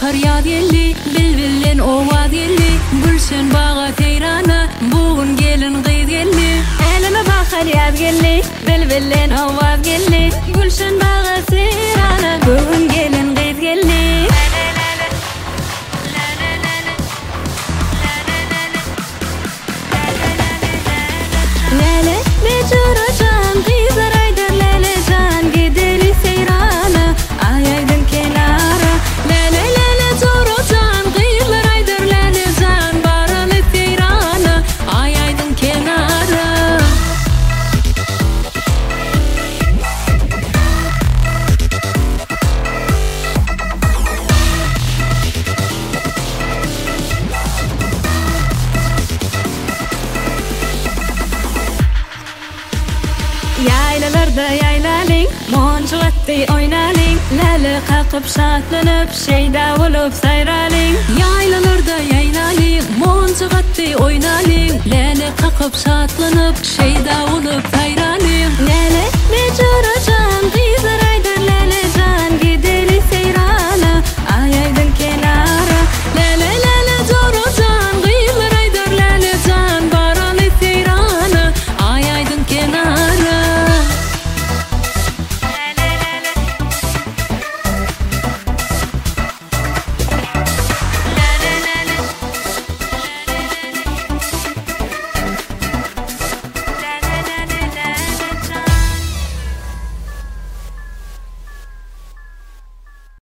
feryat yelli, bilbillen ovad yelli, gülşen bağa teyrana, bugun gelin qıyt yelli. Elime bak feryat yelli, bilbillen ovad yelli, gülşen bağa teyrana, bugun gelin qıyt yelli. Lale becura can qizar aydır lale can gideri seyrana ayaydın kenara lale lale cura can qizar aydır lale can baralı seyrana ayaydın kenara. Yaylalarda yaylaling, monçuqatday oynaling, lali qaqib şatlanıp, şeyda olup sayraling. Yaylalarda yaylaling, monçuqatday oynaling, lali qaqib şatlanıp, şeyda olup